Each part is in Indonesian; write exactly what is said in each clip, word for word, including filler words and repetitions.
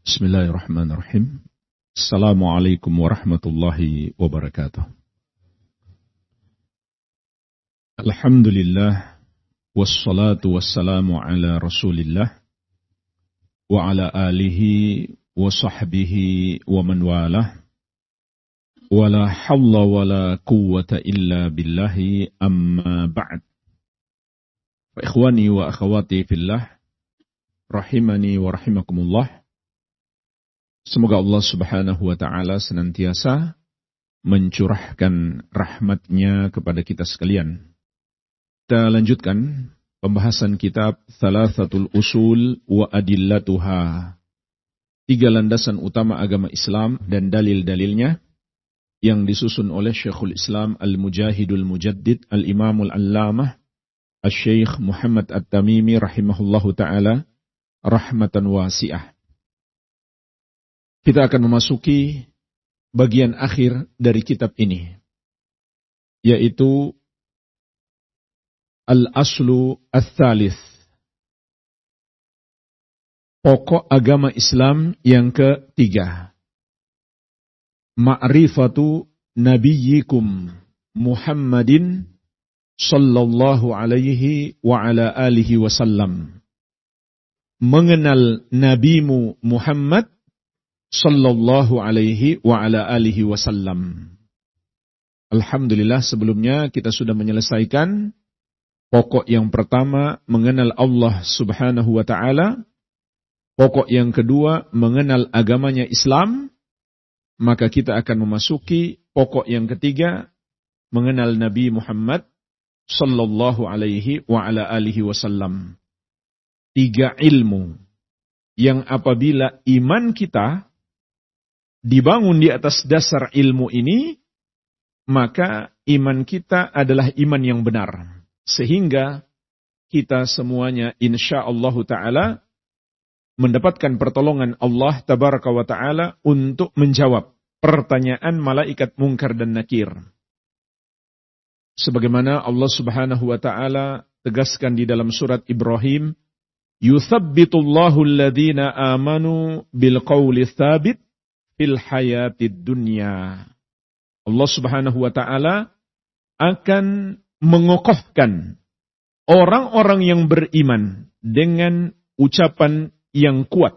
Bismillahirrahmanirrahim. Assalamualaikum warahmatullahi wabarakatuh. Alhamdulillah, wassalatu wassalamu ala rasulillah, wa ala alihi wa sahbihi wa man walah, wa la hawla wa la quwwata illa billahi amma ba'd. Wa ikhwani wa akhawati fillah, rahimani wa rahimakumullah. Semoga Allah subhanahu wa ta'ala senantiasa mencurahkan rahmatnya kepada kita sekalian. Kita lanjutkan pembahasan kitab Thalathatul Usul wa Adillatuha. Tiga landasan utama agama Islam dan dalil-dalilnya yang disusun oleh Syekhul Islam Al-Mujahidul Mujaddid Al-Imamul Allamah Al-Syekh Muhammad At-Tamimi rahimahullahu ta'ala rahmatan wasi'ah. Kita akan memasuki bagian akhir dari kitab ini, yaitu Al-Aslu Ats-Tsalits, pokok agama Islam yang ketiga. Ma'rifatu nabiyyikum Muhammadin sallallahu alaihi wa ala alihi wasallam. Mengenal nabimu Muhammad sallallahu alaihi wa ala alihi wasallam. Alhamdulillah, sebelumnya kita sudah menyelesaikan pokok yang pertama, mengenal Allah subhanahu wa ta'ala. Pokok yang kedua, mengenal agamanya Islam. Maka kita akan memasuki pokok yang ketiga, mengenal Nabi Muhammad sallallahu alaihi wa ala alihi wasallam. Tiga ilmu yang apabila iman kita dibangun di atas dasar ilmu ini, maka iman kita adalah iman yang benar. Sehingga kita semuanya insyaallah ta'ala mendapatkan pertolongan Allah tabaraka wa ta'ala untuk menjawab pertanyaan malaikat Munkar dan Nakir. Sebagaimana Allah subhanahu wa ta'ala tegaskan di dalam surat Ibrahim, yuthabbitullahu alladhina amanu bilqawli tsabit fil hayatid dunya. Allah subhanahu wa ta'ala akan mengokohkan orang-orang yang beriman dengan ucapan yang kuat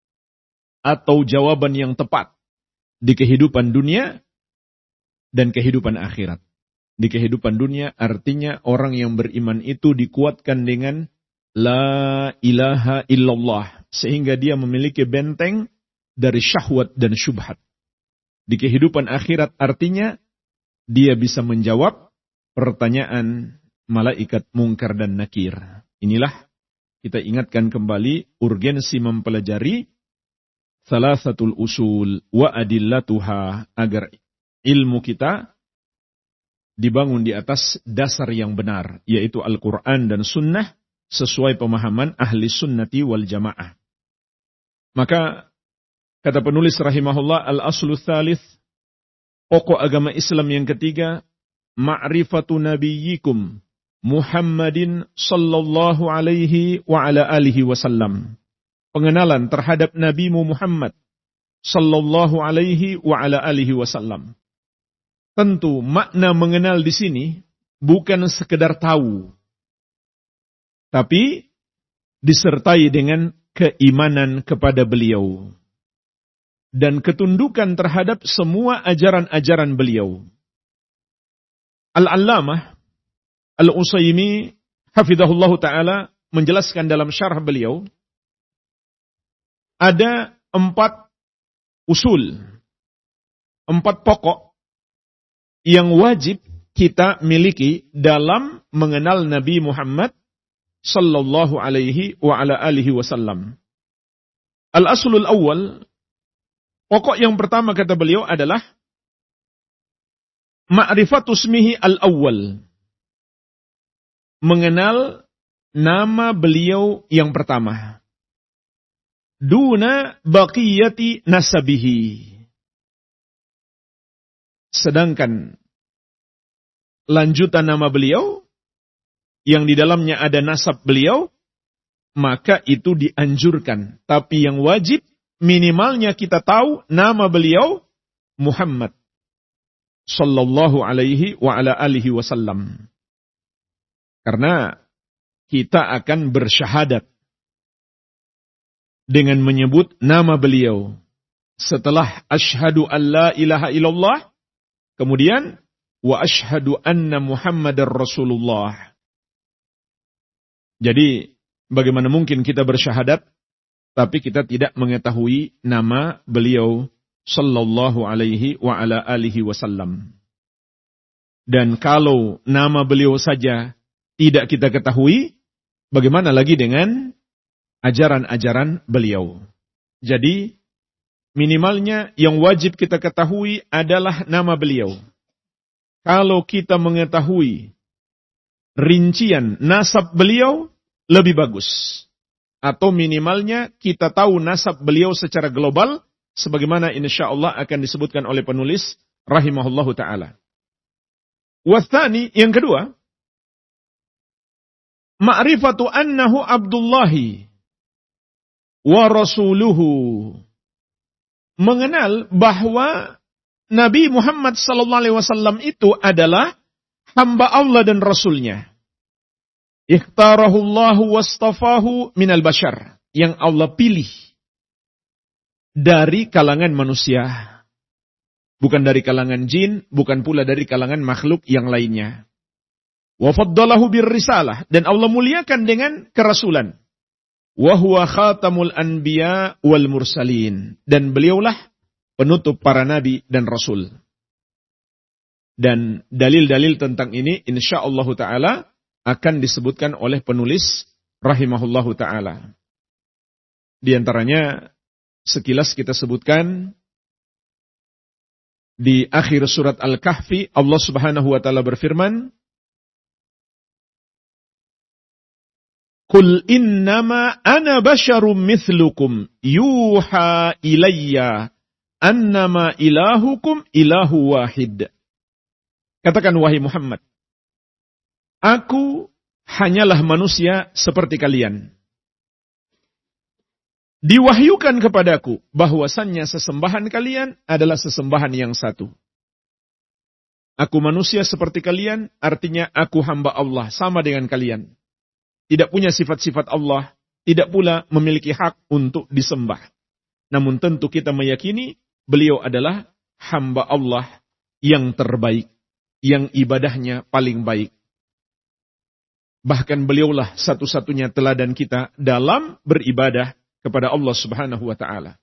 atau jawaban yang tepat di kehidupan dunia dan kehidupan akhirat. Di kehidupan dunia artinya orang yang beriman itu dikuatkan dengan la ilaha illallah, sehingga dia memiliki benteng dari syahwat dan syubhat. Di kehidupan akhirat artinya dia bisa menjawab pertanyaan malaikat Munkar dan Nakir. Inilah kita ingatkan kembali urgensi mempelajari Thalathatul Usul wa Adillatuha agar ilmu kita dibangun di atas dasar yang benar, yaitu Al-Quran dan Sunnah sesuai pemahaman ahli sunnati wal jamaah. Maka kata penulis rahimahullah, Al-Aslu Ats-Tsalits, pokok agama Islam yang ketiga, ma'rifatu nabiyyikum Muhammadin sallallahu alaihi wa ala alihi wasallam. Pengenalan terhadap nabimu Muhammad sallallahu alaihi wa ala alihi wasallam. Tentu makna mengenal di sini bukan sekedar tahu, tapi disertai dengan keimanan kepada beliau dan ketundukan terhadap semua ajaran-ajaran beliau. Al-Allamah Al-Utsaimin hafizahullah ta'ala menjelaskan dalam syarah beliau, ada empat usul, empat pokok yang wajib kita miliki dalam mengenal Nabi Muhammad sallallahu alaihi wa ala alihi wasallam. Al-aslul awal, pokok yang pertama kata beliau adalah ma'rifatu ismihi al-awwal. Mengenal nama beliau yang pertama. Duna baqiyati nasabihi. Sedangkan lanjutan nama beliau yang di dalamnya ada nasab beliau, maka itu dianjurkan. Tapi yang wajib minimalnya kita tahu nama beliau Muhammad sallallahu alaihi wa ala alihi wasallam. Karena kita akan bersyahadat dengan menyebut nama beliau. Setelah asyhadu an la ilaha illallah, kemudian wa asyhadu anna Muhammadar Rasulullah. Jadi, bagaimana mungkin kita bersyahadat, tapi kita tidak mengetahui nama beliau sallallahu alaihi wa ala alihi wasallam. Dan kalau nama beliau saja tidak kita ketahui, bagaimana lagi dengan ajaran-ajaran beliau? Jadi, minimalnya yang wajib kita ketahui adalah nama beliau. Kalau kita mengetahui rincian nasab beliau, lebih bagus. Atau minimalnya kita tahu nasab beliau secara global, sebagaimana insyaallah akan disebutkan oleh penulis rahimahullahu ta'ala. Wathani, yang kedua, ma'rifatu annahu abdullahi wa rasuluhu. Mengenal bahwa Nabi Muhammad sallallahu alaihi wasallam itu adalah hamba Allah dan Rasulnya. Ikhtarahullahu wastafahu minal bashar. Yang Allah pilih dari kalangan manusia. Bukan dari kalangan jin, bukan pula dari kalangan makhluk yang lainnya. Wa faddalahu birrisalah. Dan Allah muliakan dengan kerasulan. Wa huwa khatamul anbiya wal mursalin. Dan beliaulah penutup para nabi dan rasul. Dan dalil-dalil tentang ini insyaallah ta'ala akan disebutkan oleh penulis rahimahullahu ta'ala. Di antaranya sekilas kita sebutkan di akhir surat Al-Kahfi, Allah subhanahu wa ta'ala berfirman, Qul innama ana basyarum mithlukum yuha ilayya annama ilahukum ilahu wahid. Katakan wahai Muhammad, aku hanyalah manusia seperti kalian. Diwahyukan kepadaku bahwasannya sesembahan kalian adalah sesembahan yang satu. Aku manusia seperti kalian, artinya aku hamba Allah, sama dengan kalian. Tidak punya sifat-sifat Allah, tidak pula memiliki hak untuk disembah. Namun tentu kita meyakini beliau adalah hamba Allah yang terbaik, yang ibadahnya paling baik. Bahkan beliaulah satu-satunya teladan kita dalam beribadah kepada Allah subhanahu wa ta'ala.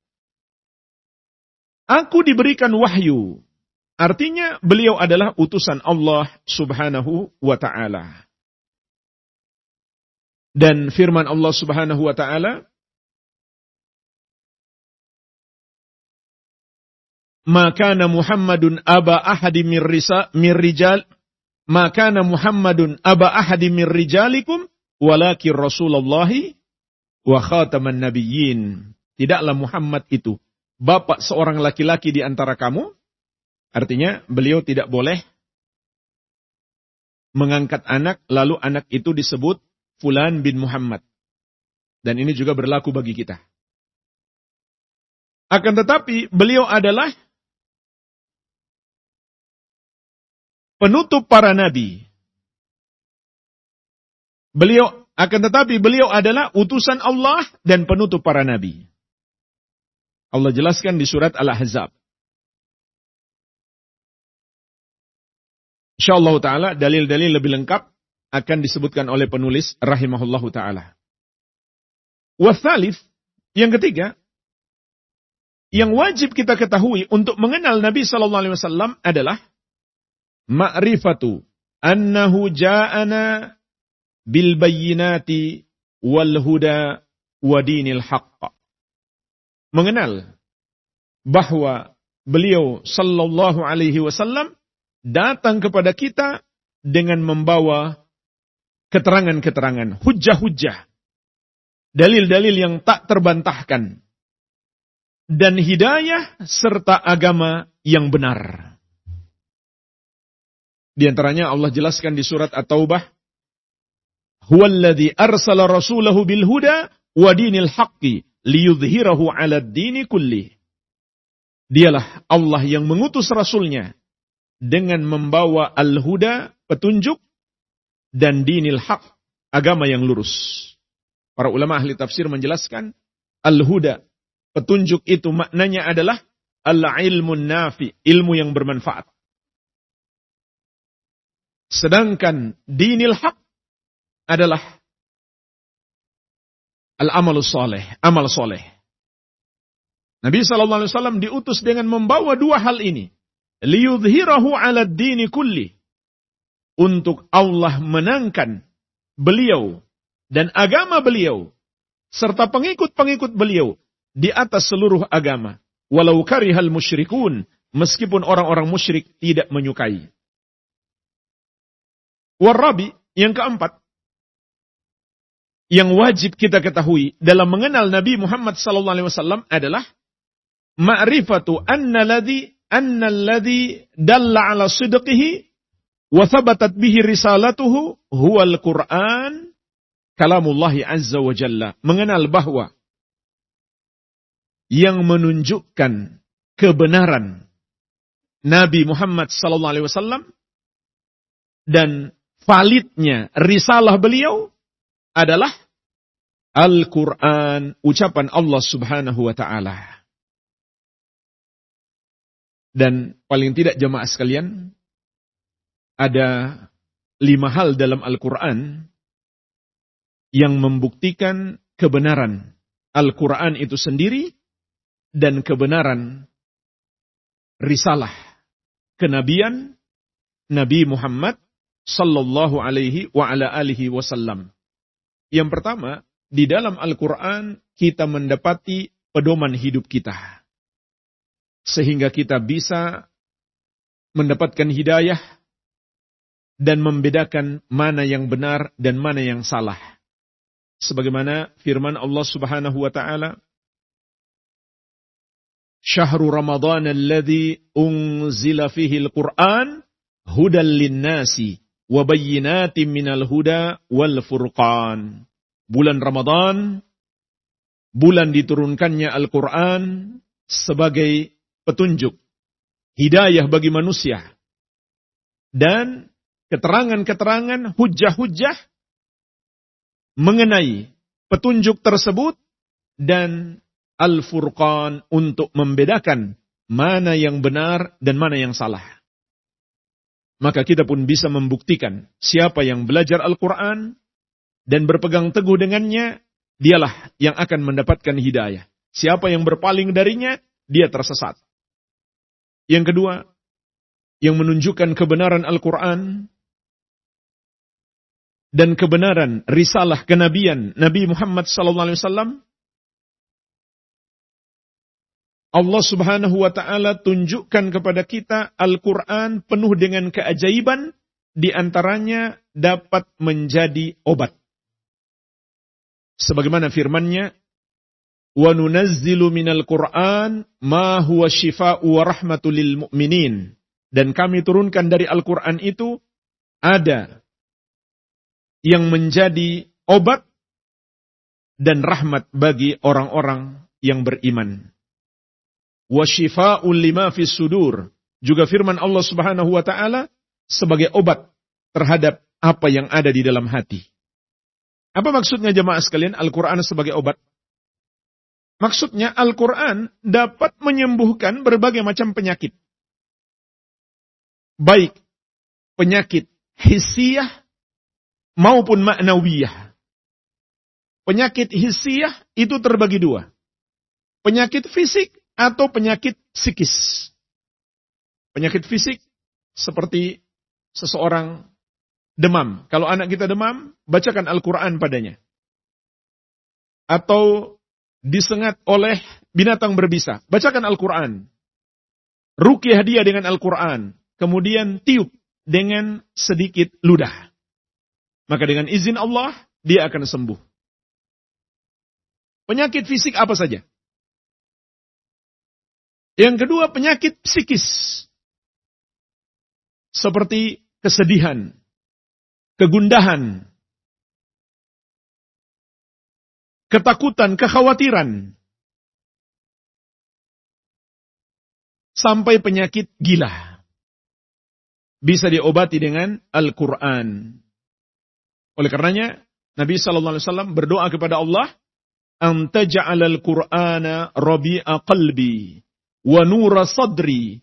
Aku diberikan wahyu. Artinya beliau adalah utusan Allah subhanahu wa ta'ala. Dan firman Allah subhanahu wa ta'ala, Ma kana Muhammadun aba ahadi mir risa mir rijal Ma kana Muhammadun aba ahadi mir rijalikum walakin Rasulullahi wa khataman nabiyyin. Tidaklah Muhammad itu bapak seorang laki-laki di antara kamu. Artinya beliau tidak boleh mengangkat anak lalu anak itu disebut Fulan bin Muhammad. Dan ini juga berlaku bagi kita. Akan tetapi beliau adalah penutup para nabi. Beliau akan tetapi beliau adalah utusan Allah dan penutup para nabi. Allah jelaskan di surat Al-Ahzab. Insyaallah ta'ala dalil-dalil lebih lengkap akan disebutkan oleh penulis rahimahullahu ta'ala. Wasalif, yang ketiga, yang wajib kita ketahui untuk mengenal Nabi sallallahu alaihi wasallam adalah ma'rifatu annahu ja'ana bil bayyinati wal huda wa dinil haqq. Mengenal bahwa beliau sallallahu alaihi wasallam datang kepada kita dengan membawa keterangan-keterangan, hujjah-hujjah, dalil-dalil yang tak terbantahkan, dan hidayah serta agama yang benar. Di antaranya Allah jelaskan di surat At-Taubah, Huwallazi arsala rasulahu bil huda wa dinil haqqi liyudhhirahu 'ala ad-dini kulli. Dialah Allah yang mengutus Rasulnya dengan membawa al-huda, petunjuk, dan dinil haq, agama yang lurus. Para ulama ahli tafsir menjelaskan, al-huda, petunjuk itu maknanya adalah al-ilmun nafi, ilmu yang bermanfaat. Sedangkan dinil haq adalah al-amalus soleh, amal soleh. Nabi shallallahu alaihi wasallam diutus dengan membawa dua hal ini. Liyudhhirahu 'ala ad-dini kulli. Untuk Allah menangkan beliau dan agama beliau serta pengikut-pengikut beliau di atas seluruh agama. Walau karihal musyrikun, meskipun orang-orang musyrik tidak menyukai. Warabi, yang keempat, yang wajib kita ketahui dalam mengenal Nabi Muhammad sallallahu alaihi wasallam adalah ma'rifatu anna alladhi anna alladhi dalla 'ala sidqihi wa thabatat bihi risalatuhu huwal Qur'an kalamullah azza wa jalla. Mengenal bahwa yang menunjukkan kebenaran Nabi Muhammad sallallahu alaihi wasallam dan validnya risalah beliau adalah Al-Quran, ucapan Allah subhanahu wa ta'ala. Dan paling tidak jemaah sekalian, ada lima hal dalam Al-Quran yang membuktikan kebenaran Al-Quran itu sendiri dan kebenaran risalah kenabian Nabi Muhammad sallallahu alaihi wa ala alihi wasallam. Yang pertama, di dalam Al-Quran kita mendapati pedoman hidup kita. Sehingga kita bisa mendapatkan hidayah dan membedakan mana yang benar dan mana yang salah. Sebagaimana firman Allah subhanahu wa ta'ala, Syahrul Ramadan alladhi unzila fihi al-Quran hudan linnasi wa bayyinatin minal huda wal furqan. Bulan Ramadan, bulan diturunkannya Al-Quran sebagai petunjuk, hidayah bagi manusia, dan keterangan-keterangan, hujjah-hujjah mengenai petunjuk tersebut, dan Al-Furqan untuk membedakan mana yang benar dan mana yang salah. Maka kita pun bisa membuktikan siapa yang belajar Al-Quran dan berpegang teguh dengannya, dialah yang akan mendapatkan hidayah. Siapa yang berpaling darinya, dia tersesat. Yang kedua, yang menunjukkan kebenaran Al-Quran dan kebenaran risalah kenabian Nabi Muhammad sallallahu alaihi wasallam, Allah subhanahu wa ta'ala tunjukkan kepada kita Al-Quran penuh dengan keajaiban, di antaranya dapat menjadi obat. Sebagaimana firman-Nya, wa nunazzilu minal Qur'an ma huwa shifaa'u wa rahmatul lil mu'minin. Dan kami turunkan dari Al-Quran itu ada yang menjadi obat dan rahmat bagi orang-orang yang beriman. Wa shifaa'un lima fis sudur. Juga firman Allah Subhanahu wa taala sebagai obat terhadap apa yang ada di dalam hati. Apa maksudnya jemaah sekalian Al-Quran sebagai obat? Maksudnya Al-Quran dapat menyembuhkan berbagai macam penyakit. Baik penyakit hissiyah maupun ma'nawiyah. Penyakit hissiyah itu terbagi dua. Penyakit fisik atau penyakit psikis. Penyakit fisik seperti seseorang demam. Kalau anak kita demam, bacakan Al-Quran padanya. Atau disengat oleh binatang berbisa, bacakan Al-Quran. Ruqyah dia dengan Al-Quran. Kemudian tiup dengan sedikit ludah. Maka dengan izin Allah, dia akan sembuh. Penyakit fisik apa saja? Yang kedua, penyakit psikis. Seperti kesedihan, kegundahan, ketakutan, kekhawatiran. Sampai penyakit gila. Bisa diobati dengan Al-Quran. Oleh karenanya, Nabi sallallahu alaihi wasallam berdoa kepada Allah, "An taj'alal Qur'ana rabi'a qalbi wa nura sadri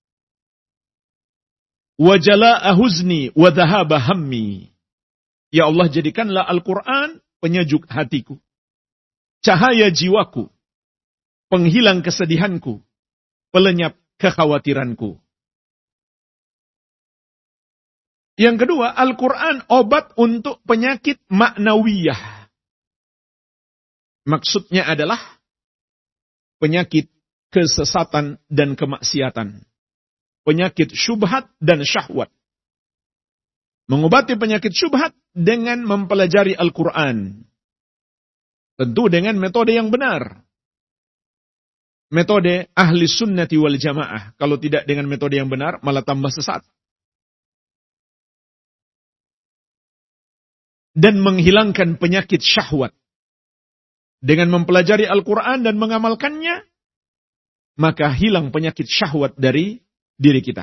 wa jalaa'a huzni wa dhahaba hammi." Ya Allah, jadikanlah Al-Quran penyejuk hatiku, cahaya jiwaku, penghilang kesedihanku, pelenyap kekhawatiranku. Yang kedua, Al-Quran obat untuk penyakit maknawiyah. Maksudnya adalah penyakit kesesatan dan kemaksiatan. Penyakit syubhat dan syahwat. Mengobati penyakit syubhat dengan mempelajari Al-Quran. Tentu dengan metode yang benar. Metode ahli sunnati wal jamaah. Kalau tidak dengan metode yang benar, malah tambah sesat. Dan menghilangkan penyakit syahwat. Dengan mempelajari Al-Quran dan mengamalkannya, maka hilang penyakit syahwat dari diri kita.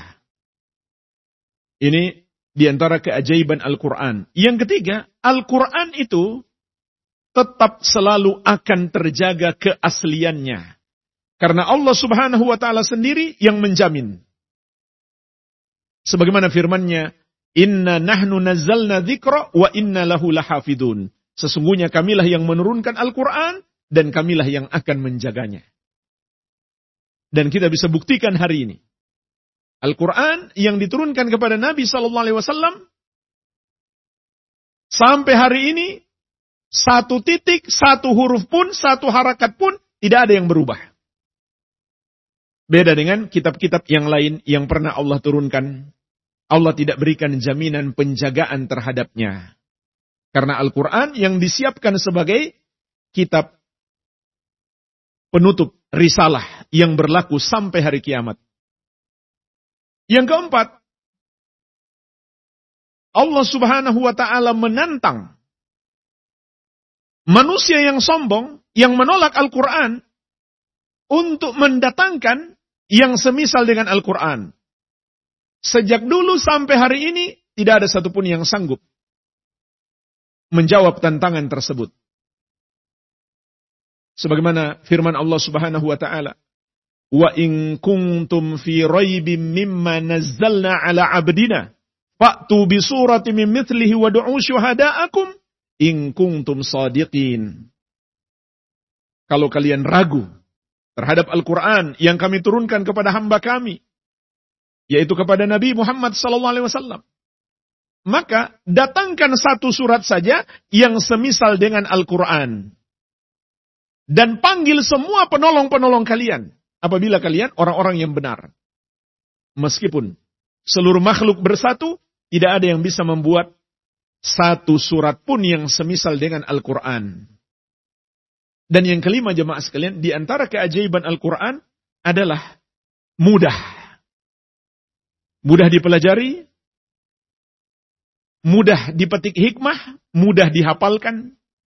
Ini diantara keajaiban Al-Quran. Yang ketiga, Al-Quran itu tetap selalu akan terjaga keasliannya. Karena Allah subhanahu wa ta'ala sendiri yang menjamin. Sebagaimana firman-Nya, "Inna nahnu nazzalna dzikra wa inna lahu lahafidun." Sesungguhnya kamilah yang menurunkan Al-Quran dan kamilah yang akan menjaganya. Dan kita bisa buktikan hari ini. Al-Quran yang diturunkan kepada Nabi sallallahu alaihi wasallam sampai hari ini satu titik, satu huruf pun, satu harakat pun tidak ada yang berubah. Beda dengan kitab-kitab yang lain yang pernah Allah turunkan. Allah tidak berikan jaminan penjagaan terhadapnya. Karena Al-Quran yang disiapkan sebagai kitab penutup risalah yang berlaku sampai hari kiamat. Yang keempat, Allah subhanahu wa ta'ala menantang manusia yang sombong, yang menolak Al-Quran, untuk mendatangkan yang semisal dengan Al-Quran. Sejak dulu sampai hari ini, tidak ada satupun yang sanggup menjawab tantangan tersebut. Sebagaimana firman Allah subhanahu wa ta'ala, "Wa in kuntum fi raibim mimma nazzalna ala abdina, fa'tu bi surati min mithlihi wa du'u syuhada'akum in kuntum sadiqin." Kalau kalian ragu terhadap Al-Quran yang kami turunkan kepada hamba kami, yaitu kepada Nabi Muhammad sallallahu alaihi wasallam, maka datangkan satu surat saja yang semisal dengan Al-Quran. Dan panggil semua penolong-penolong kalian, apabila kalian orang-orang yang benar. Meskipun seluruh makhluk bersatu, tidak ada yang bisa membuat satu surat pun yang semisal dengan Al-Quran. Dan yang kelima, jemaah sekalian, di antara keajaiban Al-Quran adalah mudah. Mudah dipelajari, mudah dipetik hikmah, mudah dihafalkan,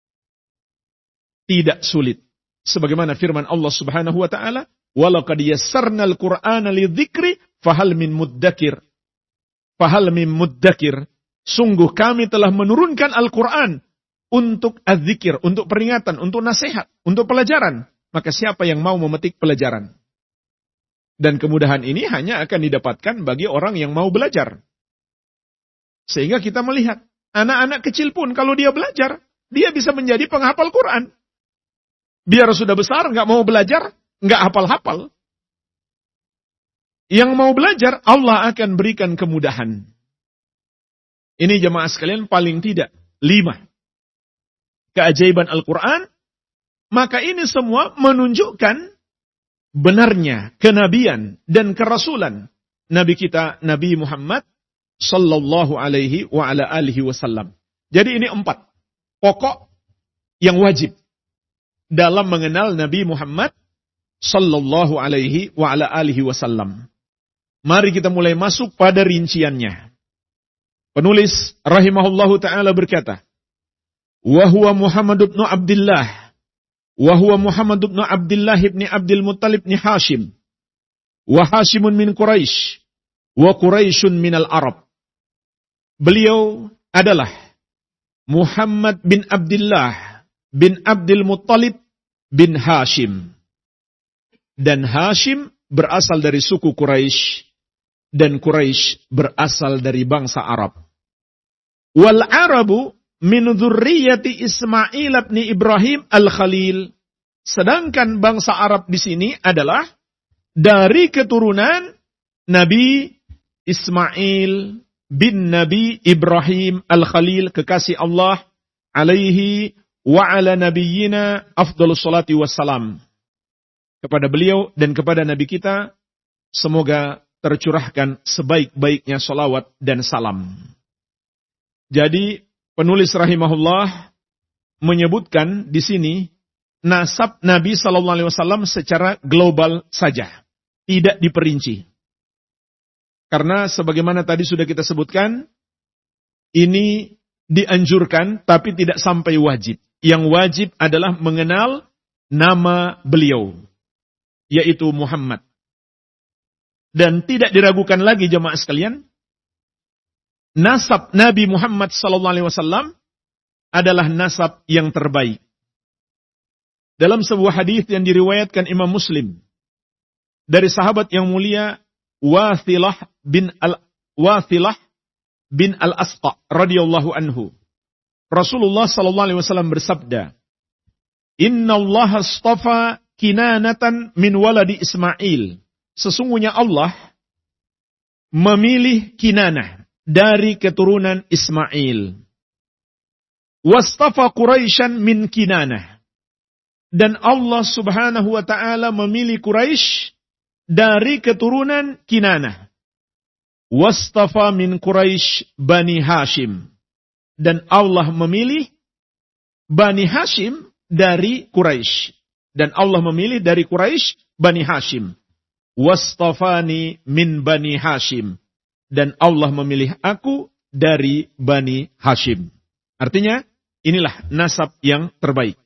tidak sulit. Sebagaimana firman Allah subhanahu wa ta'ala, "Walaqad yassarnal Qur'ana lidzikri fahal min muddakir." Fahal min muddakir. Sungguh kami telah menurunkan Al-Quran untuk az-zikir, untuk peringatan, untuk nasihat, untuk pelajaran. Maka siapa yang mau memetik pelajaran? Dan kemudahan ini hanya akan didapatkan bagi orang yang mau belajar. Sehingga kita melihat, anak-anak kecil pun kalau dia belajar, dia bisa menjadi penghafal Quran. Biar sudah besar, nggak mau belajar, nggak hafal-hafal. Yang mau belajar, Allah akan berikan kemudahan. Ini jemaah sekalian paling tidak lima keajaiban Al-Quran. Maka ini semua menunjukkan benarnya kenabian dan kerasulan Nabi kita, Nabi Muhammad sallallahu alaihi wa ala alihi wasallam. Jadi ini empat pokok yang wajib dalam mengenal Nabi Muhammad sallallahu alaihi wa ala alihi wasallam. Mari kita mulai masuk pada rinciannya. Penulis rahimahullahu taala berkata, "Wa huwa Muhammad ibn Abdullah wa huwa Muhammad bin Abdullah bin Abdul Muttalib bin Hashim, wa Hashimun min Quraisy, wa Quraisyun minal Arab. Beliau adalah Muhammad bin Abdullah bin Abdul Muttalib bin Hashim. Dan Hashim berasal dari suku Quraisy, dan Quraisy berasal dari bangsa Arab. Wal Arabu min dzurriyyati Ismail bin Ibrahim al-Khalil. Sedangkan bangsa Arab di sini adalah dari keturunan Nabi Ismail bin Nabi Ibrahim al-Khalil, kekasih Allah, alaihi wa ala nabiyyina afdhalus salati wassalam. Kepada beliau dan kepada Nabi kita, semoga tercurahkan sebaik-baiknya salawat dan salam. Jadi, penulis rahimahullah menyebutkan di sini nasab Nabi sallallahu alaihi wasallam secara global saja, tidak diperinci. Karena sebagaimana tadi sudah kita sebutkan, ini dianjurkan tapi tidak sampai wajib. Yang wajib adalah mengenal nama beliau, yaitu Muhammad. Dan tidak diragukan lagi jemaah sekalian, nasab Nabi Muhammad sallallahu alaihi wasallam adalah nasab yang terbaik. Dalam sebuah hadis yang diriwayatkan Imam Muslim dari sahabat yang mulia Wathilah bin al Wathilah bin al-Asqa radhiyallahu anhu, Rasulullah sallallahu alaihi wasallam bersabda, "Inna Allah astafa Kinanatan min waladi Ismail." Sesungguhnya Allah memilih Kinanah dari keturunan Ismail. Wastafa Quraisyan min Kinanah. Dan Allah subhanahu wa ta'ala memilih Quraisy dari keturunan Kinanah. Wastafa min Quraisy Bani Hashim. Dan Allah memilih Bani Hashim dari Quraisy. Dan Allah memilih dari Quraisy Bani Hashim. Wastafani min Bani Hashim. Dan Allah memilih aku dari Bani Hashim. Artinya, inilah nasab yang terbaik.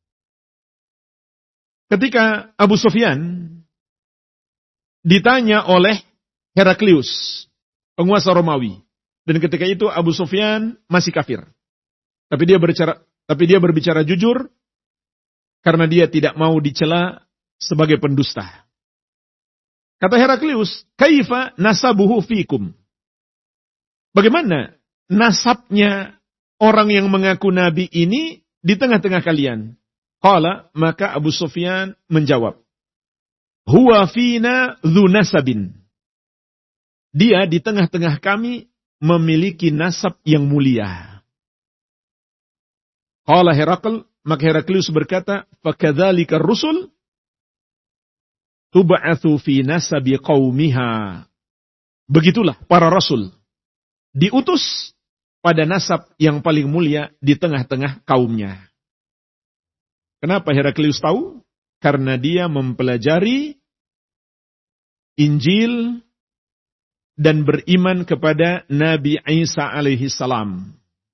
Ketika Abu Sufyan ditanya oleh Heraklius, penguasa Romawi, dan ketika itu Abu Sufyan masih kafir. Tapi dia berbicara, tapi dia berbicara jujur karena dia tidak mau dicela sebagai pendusta. Kata Heraklius, "Kaifa nasabuhu fikum?" Bagaimana nasabnya orang yang mengaku nabi ini di tengah-tengah kalian? Qala, maka Abu Sufyan menjawab, "Huwa fina dzu nasabin." Dia di tengah-tengah kami memiliki nasab yang mulia. Qala Herakl, maka Heraklius berkata, "Fakadzalika ar-rusul tub'atsu fi nasabi qaumiha." Begitulah para rasul diutus pada nasab yang paling mulia di tengah-tengah kaumnya. Kenapa Heraklius tahu? Karena dia mempelajari Injil dan beriman kepada Nabi Isa alaihi salam.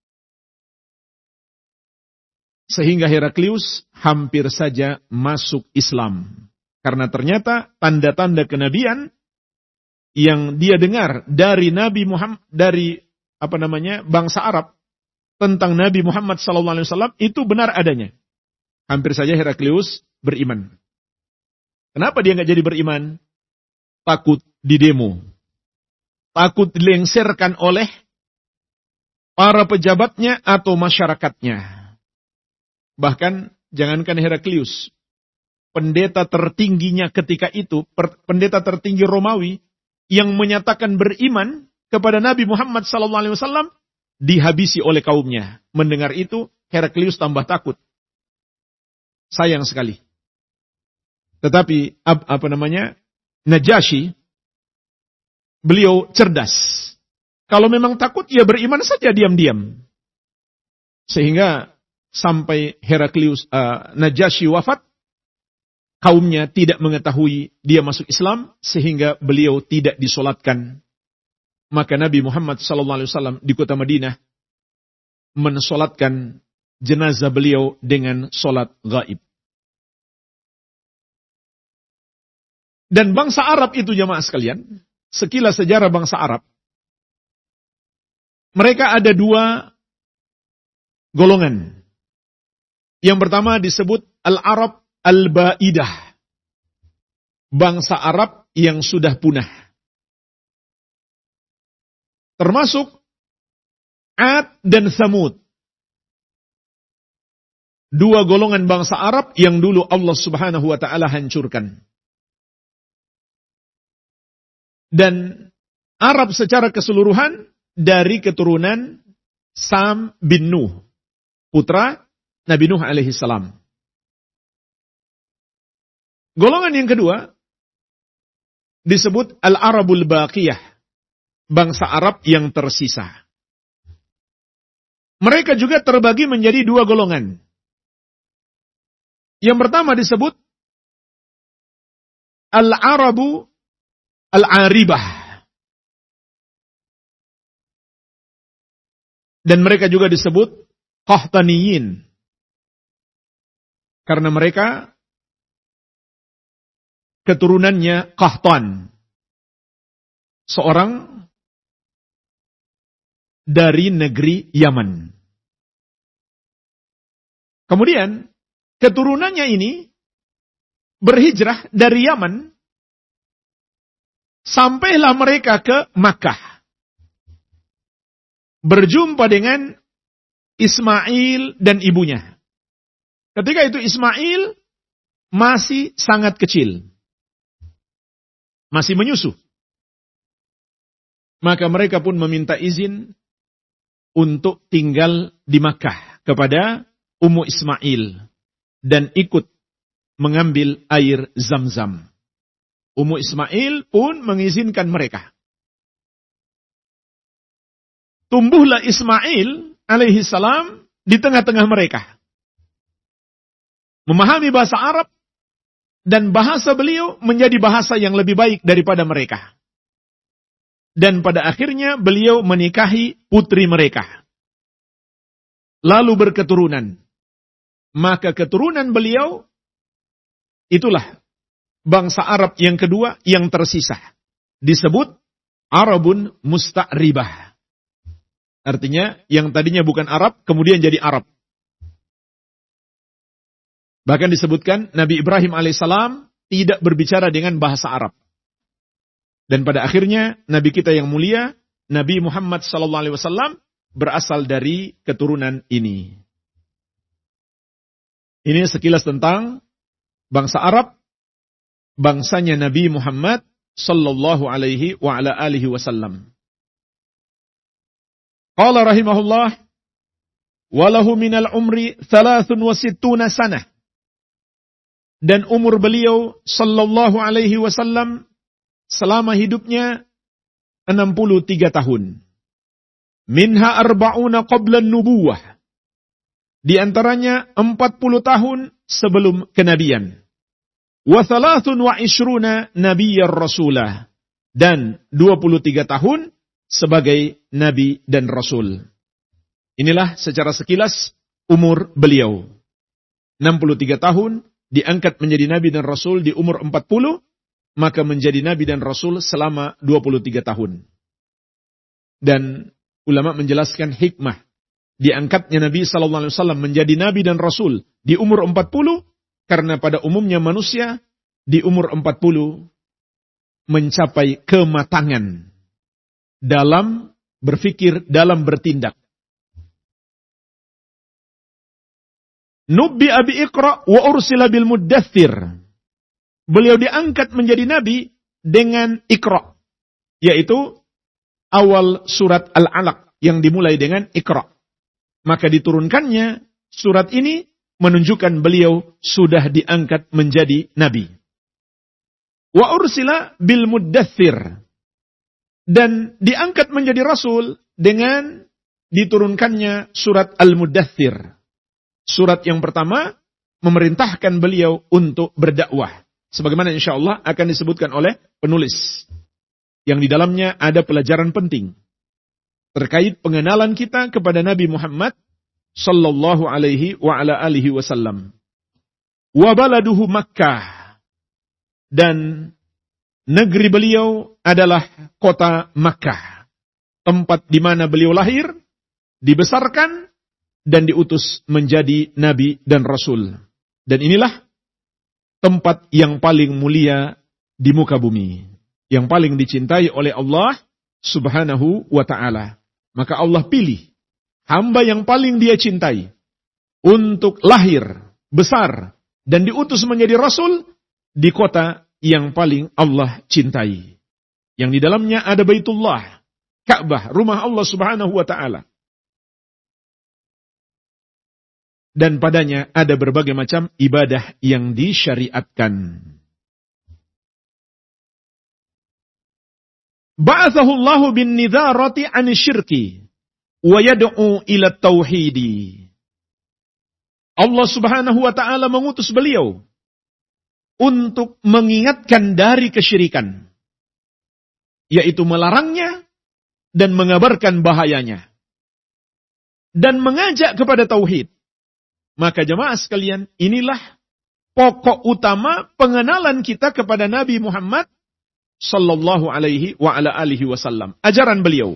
Sehingga Heraklius hampir saja masuk Islam. Karena ternyata tanda-tanda kenabian yang dia dengar dari Nabi Muhammad, dari apa namanya bangsa Arab tentang Nabi Muhammad sallallahu alaihi wasallam itu benar adanya. Hampir saja Heraklius beriman. Kenapa dia nggak jadi beriman? Takut didemo, takut dilengsarkan oleh para pejabatnya atau masyarakatnya. Bahkan jangankan Heraklius, pendeta tertingginya ketika itu, pendeta tertinggi Romawi yang menyatakan beriman kepada Nabi Muhammad sallallahu alaihi wasallam dihabisi oleh kaumnya. Mendengar itu, Heraklius tambah takut. Sayang sekali. Tetapi apa namanya? Najasyi, beliau cerdas. Kalau memang takut, ya beriman saja diam-diam. Sehingga sampai Heraklius uh, Najasyi wafat, kaumnya tidak mengetahui dia masuk Islam, sehingga beliau tidak disolatkan. Maka Nabi Muhammad sallallahu alaihi wasallam di kota Madinah mensolatkan jenazah beliau dengan solat gaib. Dan bangsa Arab itu jamaah sekalian, sekilas sejarah bangsa Arab, mereka ada dua golongan. Yang pertama disebut Al-Arab Al-Ba'idah. Bangsa Arab yang sudah punah. Termasuk Ad dan Thamud. Dua golongan bangsa Arab yang dulu Allah Subhanahu wa taala hancurkan. Dan Arab secara keseluruhan dari keturunan Sam bin Nuh, putra Nabi Nuh alaihi salam. Golongan yang kedua disebut Al-Arabul Baqiyah, bangsa Arab yang tersisa. Mereka juga terbagi menjadi dua golongan. Yang pertama disebut Al-Arabu Al-Aribah. Dan mereka juga disebut Qahtaniyin. Karena mereka keturunannya Qahtan. Seorang dari negeri Yaman. Kemudian keturunannya ini berhijrah dari Yaman. Sampailah mereka ke Makkah. Berjumpa dengan Ismail dan ibunya. Ketika itu Ismail masih sangat kecil. Masih menyusu. Maka mereka pun meminta izin untuk tinggal di Makkah kepada Ummu Ismail. Dan ikut mengambil air Zam-Zam. Ummu Ismail pun mengizinkan mereka. Tumbuhlah Ismail alaihi salam di tengah-tengah mereka. Memahami bahasa Arab dan bahasa beliau menjadi bahasa yang lebih baik daripada mereka. Dan pada akhirnya beliau menikahi putri mereka. Lalu berketurunan. Maka keturunan beliau itulah bangsa Arab yang kedua yang tersisa. Disebut Arabun Musta'ribah. Artinya yang tadinya bukan Arab, kemudian jadi Arab. Bahkan disebutkan Nabi Ibrahim alaihissalam tidak berbicara dengan bahasa Arab. Dan pada akhirnya Nabi kita yang mulia, Nabi Muhammad sallallahu alaihi wasallam berasal dari keturunan ini. Ini sekilas tentang bangsa Arab, bangsanya Nabi Muhammad sallallahu alaihi wa ala alihi wasallam. Qala rahimahullah, walahu minal umri thalathun wa sittuna sanah. Dan umur beliau sallallahu alaihi wasallam selama hidupnya enam puluh tiga tahun. Minha arba'una qabla nubuwah. Di antaranya empat puluh tahun sebelum kenabian. Wa thalathun wa ishruna nabiyyar rasulah. Dan dua puluh tiga tahun sebagai nabi dan rasul. Inilah secara sekilas umur beliau. enam puluh tiga tahun diangkat menjadi nabi dan rasul di umur empat puluh, maka menjadi nabi dan rasul selama dua puluh tiga tahun. Dan ulama menjelaskan hikmah diangkatnya Nabi sallallahu alaihi wasallam menjadi nabi dan rasul di umur empat puluh, karena pada umumnya manusia di umur empat puluh mencapai kematangan dalam berfikir, dalam bertindak. Nubbi abi Iqra wa ursila bil muddathir. Beliau diangkat menjadi nabi dengan Iqra, yaitu awal surat Al-Alaq yang dimulai dengan Iqra. Maka diturunkannya surat ini menunjukkan beliau sudah diangkat menjadi nabi. Wa ursila bil muddathir. Dan diangkat menjadi rasul dengan diturunkannya surat Al-Muddathir. Surat yang pertama memerintahkan beliau untuk berdakwah. Sebagaimana insyaallah akan disebutkan oleh penulis. Yang di dalamnya ada pelajaran penting terkait pengenalan kita kepada Nabi Muhammad sallallahu alaihi wa ala alihi wasallam. Wa baladuhu Makkah. Dan Negeri beliau adalah kota Makkah, tempat di mana beliau lahir, dibesarkan, dan diutus menjadi nabi dan rasul. Dan inilah tempat yang paling mulia di muka bumi, yang paling dicintai oleh Allah Subhanahu wa ta'ala. Maka Allah pilih hamba yang paling dia cintai untuk lahir, besar, dan diutus menjadi rasul di kota yang paling Allah cintai. Yang di dalamnya ada Baitullah, Ka'bah, rumah Allah Subhanahu wa ta'ala. Dan padanya ada berbagai macam ibadah yang disyariatkan. Ba'athahu Allahu bin nidharati 'ani syirki wa yad'u ila tauhidi. Allah Subhanahu wa ta'ala mengutus beliau untuk mengingatkan dari kesyirikan, yaitu melarangnya dan mengabarkan bahayanya, dan mengajak kepada tauhid. Maka jemaah sekalian, inilah pokok utama pengenalan kita kepada Nabi Muhammad sallallahu alaihi wa ala alihi wasallam. Ajaran beliau.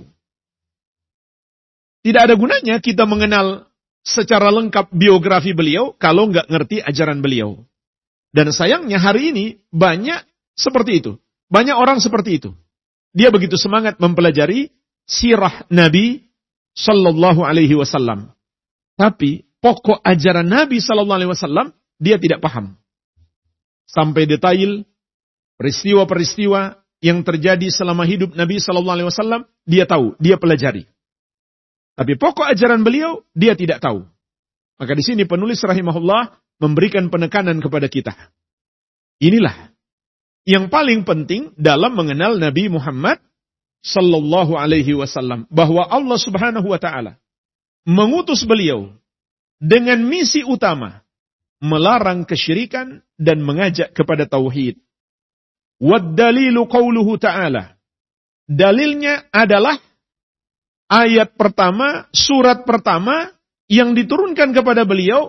Tidak ada gunanya kita mengenal secara lengkap biografi beliau kalau nggak ngerti ajaran beliau. Dan sayangnya hari ini banyak seperti itu. Banyak orang seperti itu. Dia begitu semangat mempelajari sirah Nabi sallallahu alaihi wasallam. Tapi pokok ajaran Nabi sallallahu alaihi wasallam dia tidak paham. Sampai detail peristiwa-peristiwa yang terjadi selama hidup Nabi sallallahu alaihi wasallam dia tahu, dia pelajari. Tapi pokok ajaran beliau, dia tidak tahu. Maka di sini penulis rahimahullah memberikan penekanan kepada kita. Inilah yang paling penting dalam mengenal Nabi Muhammad sallallahu alaihi wasallam. Bahwa Allah Subhanahu wa ta'ala mengutus beliau dengan misi utama, melarang kesyirikan dan mengajak kepada tauhid. Wad dalilu qauluhu ta'ala. Dalilnya adalah ayat pertama, surat pertama yang diturunkan kepada beliau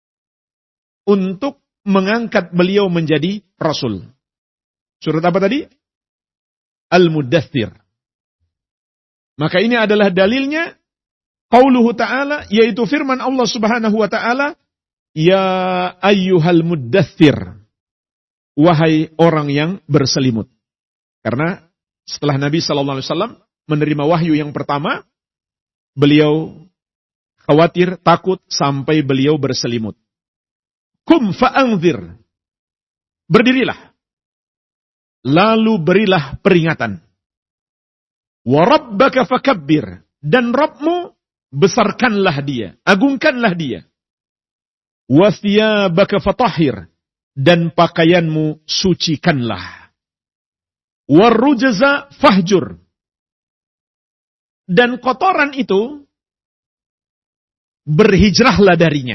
untuk mengangkat beliau menjadi rasul. Surat apa tadi? Al-Muddathir. Maka ini adalah dalilnya qauluhu ta'ala, yaitu firman Allah Subhanahu wa ta'ala, ya ayyuhal muddathir, wahai orang yang berselimut. Karena setelah Nabi sallallahu alaihi wasallam menerima wahyu yang pertama, beliau khawatir, takut sampai beliau berselimut. Kum fa'anzir. Berdirilah. Lalu berilah peringatan. Wa rabbaka fakabbir. Dan Rabbmu besarkanlah dia, agungkanlah dia. Wa thiyabaka fatahhir. Dan pakaianmu sucikanlah. Wa rujza fahjur. Dan kotoran itu berhijrahlah darinya.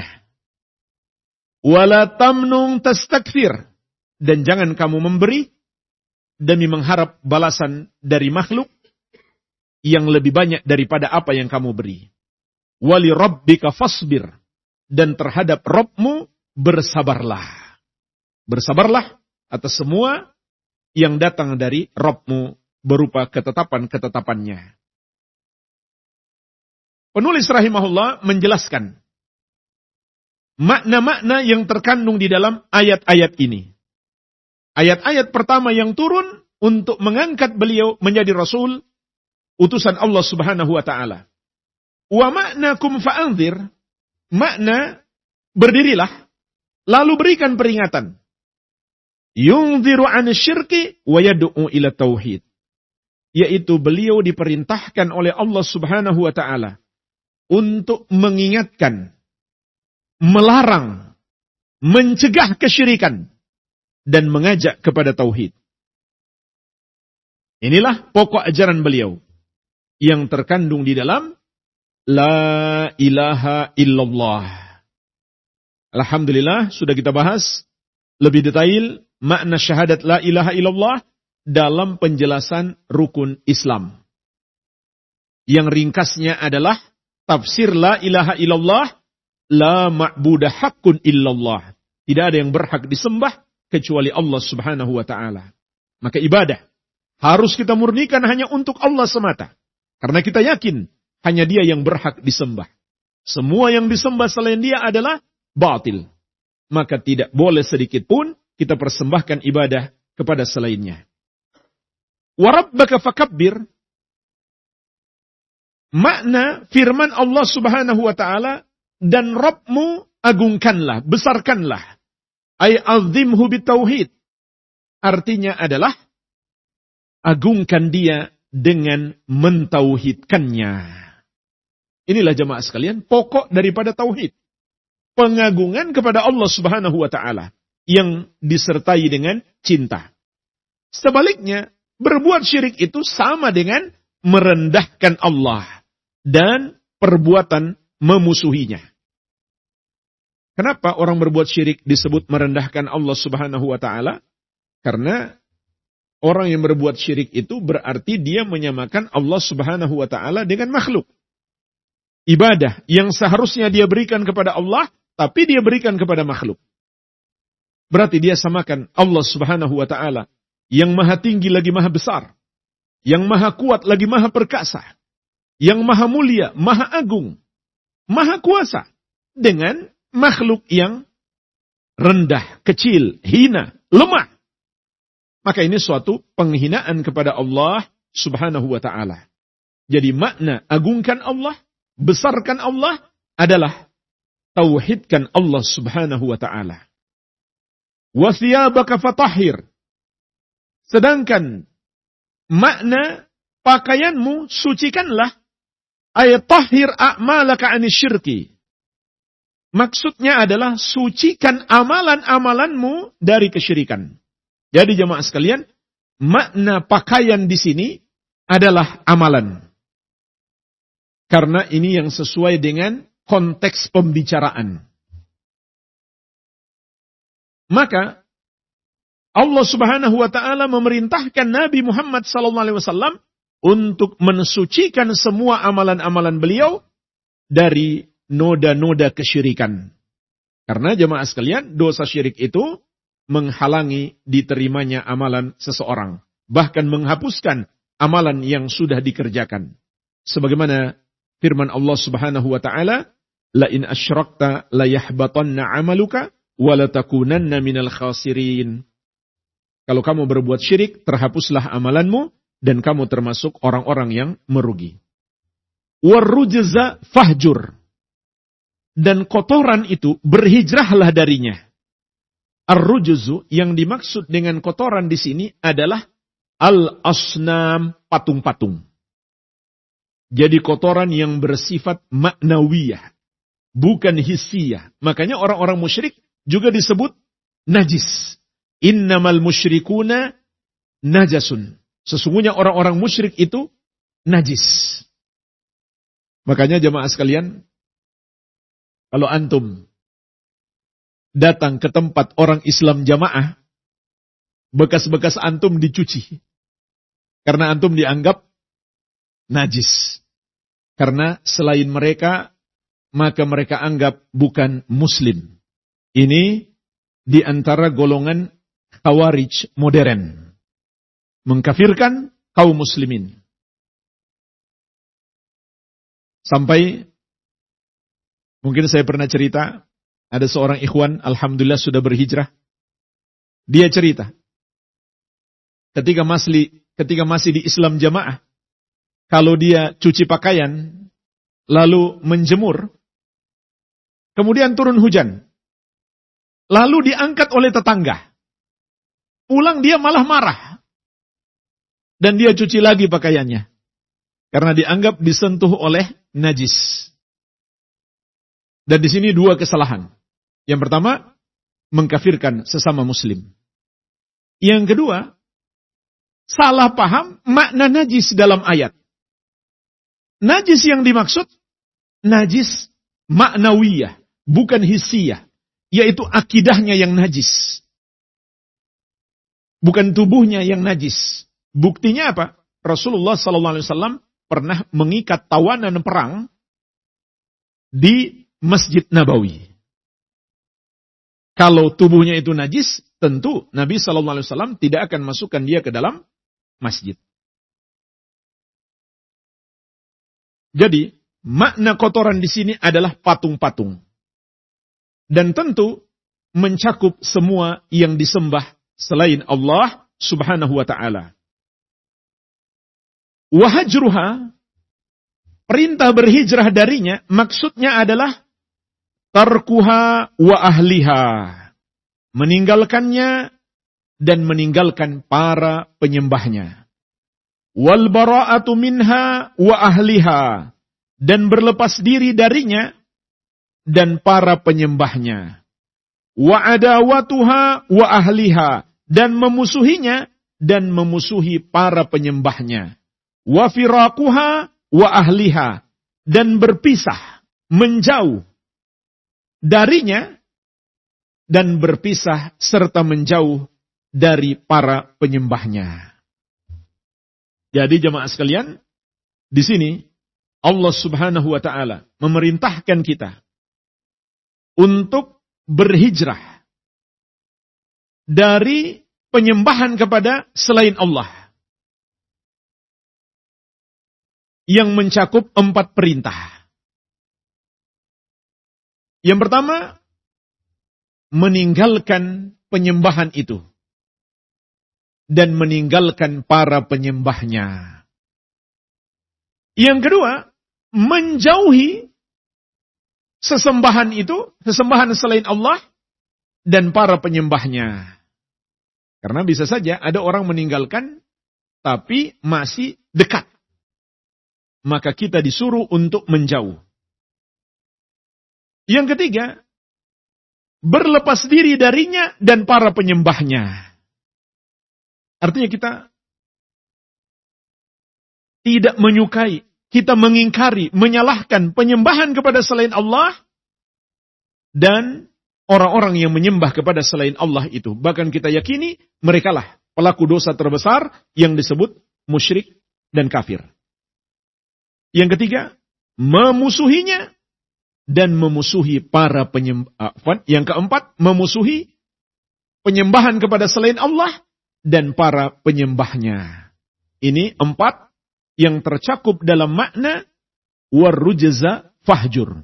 Wala tamnun tastakthir. Dan jangan kamu memberi demi mengharap balasan dari makhluk yang lebih banyak daripada apa yang kamu beri. Wali rabbika fasbir. Dan terhadap Rabbmu bersabarlah. Bersabarlah atas semua yang datang dari Rabbmu berupa ketetapan-ketetapannya. Penulis rahimahullah menjelaskan makna-makna yang terkandung di dalam ayat-ayat ini. Ayat-ayat pertama yang turun untuk mengangkat beliau menjadi rasul, utusan Allah Subhanahu wa ta'ala. Wa ma'nakum fa'anzir, makna berdirilah, lalu berikan peringatan. Yunziru 'an syirki wa yad'u ila tauhid. Yaitu beliau diperintahkan oleh Allah Subhanahu wa ta'ala untuk mengingatkan, melarang, mencegah kesyirikan, dan mengajak kepada tauhid. Inilah pokok ajaran beliau yang terkandung di dalam La ilaha illallah. Alhamdulillah sudah kita bahas lebih detail makna syahadat la ilaha illallah dalam penjelasan rukun Islam. Yang ringkasnya adalah tafsir la ilaha illallah, la ma'budah haqqun illallah. Tidak ada yang berhak disembah kecuali Allah Subhanahu wa ta'ala. Maka ibadah harus kita murnikan hanya untuk Allah semata. Karena kita yakin hanya Dia yang berhak disembah. Semua yang disembah selain Dia adalah batil. Maka tidak boleh sedikit pun kita persembahkan ibadah kepada selainnya. Wa rabbaka fakabbir. Makna firman Allah Subhanahu wa taala, dan Rabbmu agungkanlah, besarkanlah. Ay azimhu bitauhid. Artinya adalah agungkan Dia dengan mentauhidkannya. Inilah jemaah sekalian pokok daripada tauhid. Pengagungan kepada Allah Subhanahu wa taala yang disertai dengan cinta. Sebaliknya, berbuat syirik itu sama dengan merendahkan Allah dan perbuatan memusuhinya. Kenapa orang berbuat syirik disebut merendahkan Allah Subhanahu wa taala? Karena orang yang berbuat syirik itu berarti dia menyamakan Allah Subhanahu wa taala dengan makhluk. Ibadah yang seharusnya dia berikan kepada Allah, tapi dia berikan kepada makhluk. Berarti dia samakan Allah Subhanahu wa taala yang maha tinggi lagi maha besar, yang maha kuat lagi maha perkasa, yang maha mulia, maha agung, maha kuasa, dengan makhluk yang rendah, kecil, hina, lemah. Maka ini suatu penghinaan kepada Allah Subhanahu wa ta'ala. Jadi makna agungkan Allah, besarkan Allah adalah tauhidkan Allah Subhanahu wa ta'ala. Wa thiyabaka fatahhir. Sedangkan makna pakaianmu sucikanlah, ay tahhir a'malaka 'anil syirki. Maksudnya adalah sucikan amalan-amalanmu dari kesyirikan. Jadi jemaah sekalian, makna pakaian di sini adalah amalan. Karena ini yang sesuai dengan konteks pembicaraan. Maka Allah Subhanahu wa taala memerintahkan Nabi Muhammad sallallahu alaihi wasallam untuk mensucikan semua amalan-amalan beliau dari noda-noda kesyirikan. Karena jemaah sekalian, dosa syirik itu menghalangi diterimanya amalan seseorang, bahkan menghapuskan amalan yang sudah dikerjakan. Sebagaimana firman Allah Subhanahu wa taala, la in asyrakta la yahbatanna 'amaluka wa la takunanna minal khasirin. Kalau kamu berbuat syirik, terhapuslah amalanmu dan kamu termasuk orang-orang yang merugi. Warrujza fahjur. Dan kotoran itu berhijrahlah darinya. Ar-rujzu yang dimaksud dengan kotoran di sini adalah al-asnam, patung-patung. Jadi kotoran yang bersifat maknawiyah, bukan hissiyah. Makanya orang-orang musyrik juga disebut najis. Innamal musyrikuna najasun. Sesungguhnya orang-orang musyrik itu najis. Makanya jemaah sekalian, kalau antum datang ke tempat orang Islam jamaah, bekas-bekas antum dicuci. Karena antum dianggap najis. Karena selain mereka, maka mereka anggap bukan muslim. Ini di antara golongan Khawarij modern. Mengkafirkan kaum muslimin. Sampai, mungkin saya pernah cerita, ada seorang ikhwan, alhamdulillah sudah berhijrah. Dia cerita, ketika masih, ketika masih di Islam jamaah, kalau dia cuci pakaian, lalu menjemur, kemudian turun hujan, lalu diangkat oleh tetangga. Pulang dia malah marah. Dan dia cuci lagi pakaiannya. Karena dianggap disentuh oleh najis. Dan di sini dua kesalahan. Yang pertama, mengkafirkan sesama muslim. Yang kedua, salah paham makna najis dalam ayat. Najis yang dimaksud, najis maknawiyah, bukan hissiyah. Yaitu akidahnya yang najis. Bukan tubuhnya yang najis. Buktinya apa? Rasulullah sallallahu alaihi wasallam pernah mengikat tawanan perang di Masjid Nabawi. Kalau tubuhnya itu najis, tentu Nabi Shallallahu Alaihi Wasallam tidak akan masukkan dia ke dalam masjid. Jadi makna kotoran di sini adalah patung-patung. Dan tentu mencakup semua yang disembah selain Allah Subhanahu wa ta'ala. Wahajruha, perintah berhijrah darinya, maksudnya adalah tarkuha wa ahliha. Meninggalkannya dan meninggalkan para penyembahnya. Wal bara'atu minha wa ahliha, dan berlepas diri darinya dan para penyembahnya. Wa adawatuha wa ahliha, dan memusuhinya dan memusuhi para penyembahnya. Wa firaquha wa ahliha, dan berpisah, menjauh darinya dan berpisah serta menjauh dari para penyembahnya. Jadi jemaah sekalian, di sini Allah Subhanahu wa ta'ala memerintahkan kita untuk berhijrah dari penyembahan kepada selain Allah yang mencakup empat perintah. Yang pertama, meninggalkan penyembahan itu dan meninggalkan para penyembahnya. Yang kedua, menjauhi sesembahan itu, sesembahan selain Allah dan para penyembahnya. Karena bisa saja ada orang meninggalkan tapi masih dekat. Maka kita disuruh untuk menjauh. Yang ketiga, berlepas diri darinya dan para penyembahnya. Artinya kita tidak menyukai, kita mengingkari, menyalahkan penyembahan kepada selain Allah dan orang-orang yang menyembah kepada selain Allah itu. Bahkan kita yakini merekalah pelaku dosa terbesar yang disebut musyrik dan kafir. Yang ketiga, memusuhinya dan memusuhi para penyembah. Yang keempat, memusuhi penyembahan kepada selain Allah dan para penyembahnya. Ini empat yang tercakup dalam makna warrujza fahjur.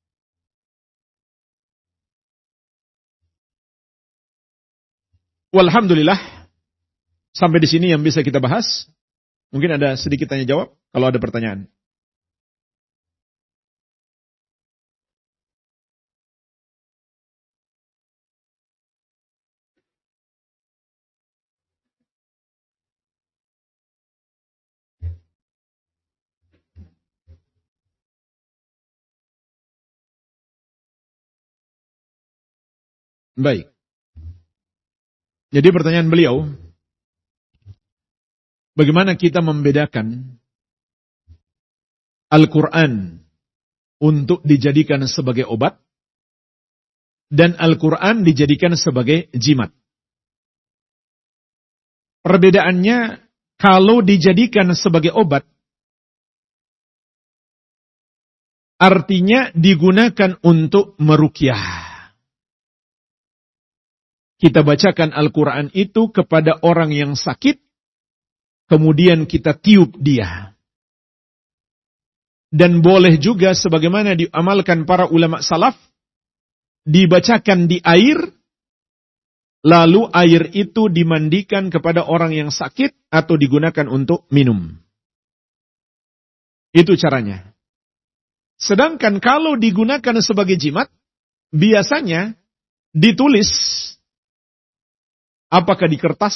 Walhamdulillah, sampai di sini yang bisa kita bahas. Mungkin ada sedikit tanya jawab kalau ada pertanyaan. Baik. Jadi pertanyaan beliau, bagaimana kita membedakan Al-Quran untuk dijadikan sebagai obat dan Al-Quran dijadikan sebagai jimat? Perbedaannya, kalau dijadikan sebagai obat, artinya digunakan untuk meruqyah. Kita bacakan Al-Quran itu kepada orang yang sakit, kemudian kita tiup dia. Dan boleh juga sebagaimana diamalkan para ulama salaf, dibacakan di air, lalu air itu dimandikan kepada orang yang sakit atau digunakan untuk minum. Itu caranya. Sedangkan kalau digunakan sebagai jimat, biasanya ditulis, apakah di kertas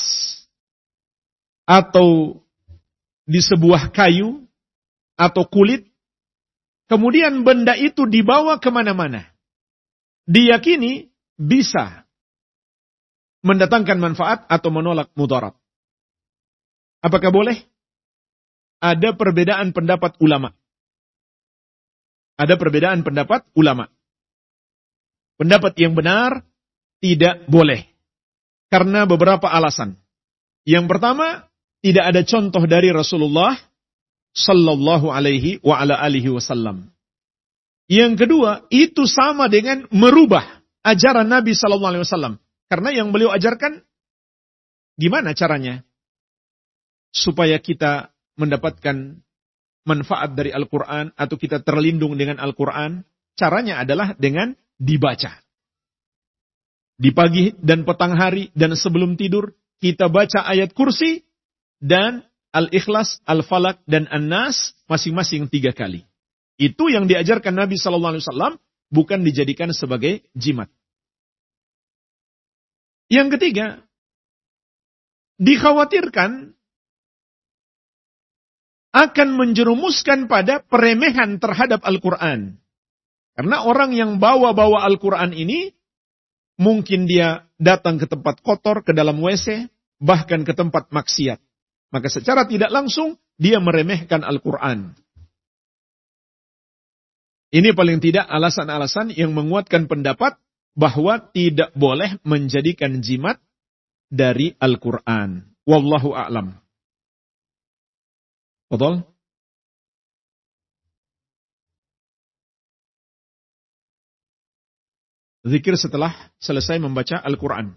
atau di sebuah kayu atau kulit, kemudian benda itu dibawa kemana-mana. Diyakini bisa mendatangkan manfaat atau menolak mudarat. Apakah boleh? Ada perbedaan pendapat ulama. Ada perbedaan pendapat ulama. Pendapat yang benar, tidak boleh. Karena beberapa alasan. Yang pertama, tidak ada contoh dari Rasulullah sallallahu alaihi wa ala alihi wasallam. Yang kedua, itu sama dengan merubah ajaran Nabi sallallahu alaihi wasallam. Karena yang beliau ajarkan, gimana caranya? Supaya kita mendapatkan manfaat dari Al-Quran, atau kita terlindung dengan Al-Quran, caranya adalah dengan dibaca. Di pagi dan petang hari, dan sebelum tidur, kita baca ayat kursi, dan Al-Ikhlas, Al-Falak, dan An-Nas, masing-masing tiga kali. Itu yang diajarkan Nabi Sallallahu Alaihi Wasallam, bukan dijadikan sebagai jimat. Yang ketiga, dikhawatirkan akan menjerumuskan pada peremehan terhadap Al-Quran. Karena orang yang bawa-bawa Al-Quran ini, mungkin dia datang ke tempat kotor, ke dalam W C, bahkan ke tempat maksiat. Maka secara tidak langsung, dia meremehkan Al-Quran. Ini paling tidak alasan-alasan yang menguatkan pendapat bahwa tidak boleh menjadikan jimat dari Al-Quran. Wallahu a'lam. Betul? Zikir setelah selesai membaca Al-Quran.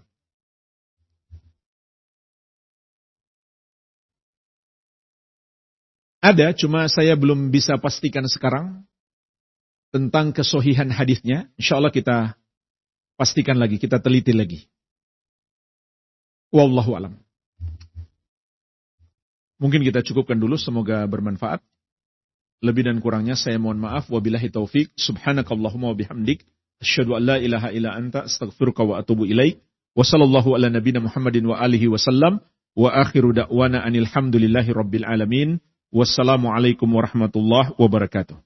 Ada, cuma saya belum bisa pastikan sekarang tentang kesohihan hadisnya. Insya Allah kita pastikan lagi, kita teliti lagi. Wallahu a'lam. Mungkin kita cukupkan dulu, semoga bermanfaat. Lebih dan kurangnya saya mohon maaf. Wabillahi taufik. Subhanakallahumma wabihamdik. Asyhadu an la ilaha illa anta astaghfiruka wa atubu ilaik. Wa sallallahu ala nabina Muhammadin wa alihi wasallam. Wa akhiru da'wana anil hamdulillahi rabbil alamin. Wassalamualaikum warahmatullahi wabarakatuh.